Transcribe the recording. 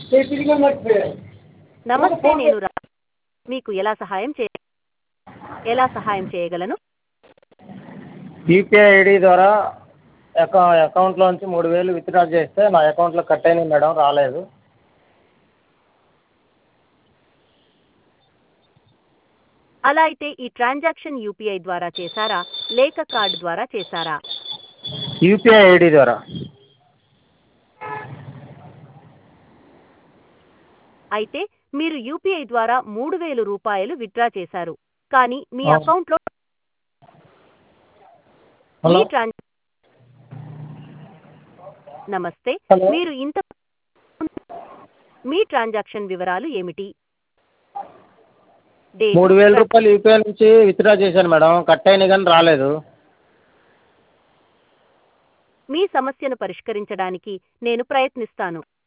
నమస్తే, నేను మీకు ఎలా సహాయం చేయగలను? యూపీఐ ఐడి ద్వారా అకౌంట్లోంచి 3000 విత్డ్రా చేస్తే నా అకౌంట్లో కట్ అయినాయి మేడం, రాలేదు. అలా అయితే ఈ ట్రాన్సాక్షన్ యూపీఐ ద్వారా చేశారా లేక కార్డు ద్వారా చేశారా? యూపీఐ ఐడి ద్వారా. అయితే మీరు యూపీఐ ద్వారా 3000 రూపాయలు విత్డ్రా చేశారు, కానీ మీ ఆ. అకౌంట్లో హలో. నమస్తే, హలో. మీరు మీ ట్రాన్సాక్షన్ వివరాలు ఏమిటి? డేటు, 3000 రూపాయలు యూపీఐ నుంచి విత్డ్రా చేశాను మేడం, కట్ అయినాయి కానీ రాలేదు. మీ సమస్యను పరిష్కరించడానికి నేను ప్రయత్నిస్తాను.